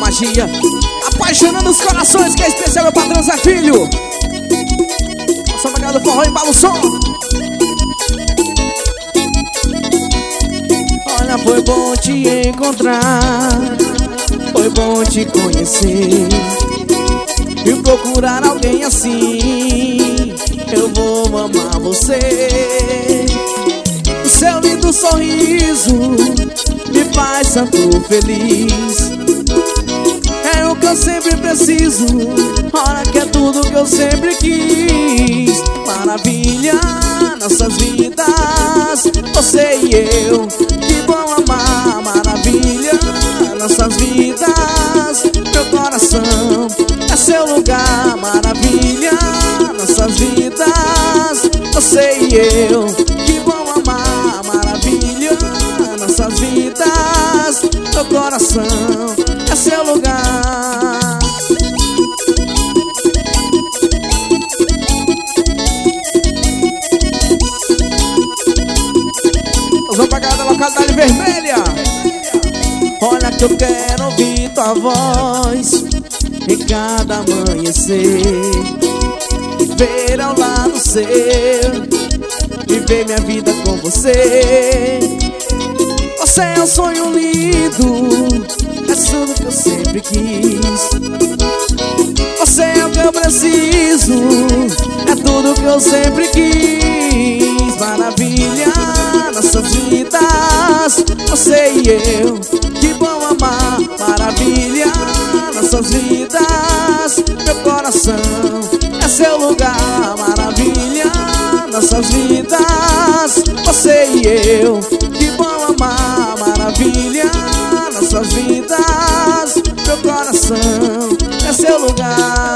magia, apaixonando os corações, que é especial meu patrão Zé Filho. Nossa bagada do forró e embala o som. Olha, foi bom te encontrar, foi bom te conhecer, e procurar alguém assim, eu vou amar você. O seu lindo sorriso me faz tanto feliz, é o que eu sempre preciso, olha que é tudo que eu sempre quis. Maravilha, nossas vidas, você e eu, que bom amar. Maravilha, nossas vidas, meu coração é seu lugar. Maravilha, nossas vidas, você e eu, que bom amar. Maravilha, nossas vidas, meu coração é seu lugar. Nós vamos pra cada localidade vermelha. Olha que eu quero ouvir tua voz em cada amanhecer, viver ao lado seu, viver minha vida com você. Você é um sonho lindo, é tudo que eu sempre quis. Você é o que eu preciso, é tudo que eu sempre quis. Maravilha, nossas vidas, você e eu, que bom amar. Maravilha, nossas vidas, meu coração é seu lugar. Maravilha, nossas vidas, você e eu, que bom amar. Maravilha, nossas vidas, meu coração é seu lugar.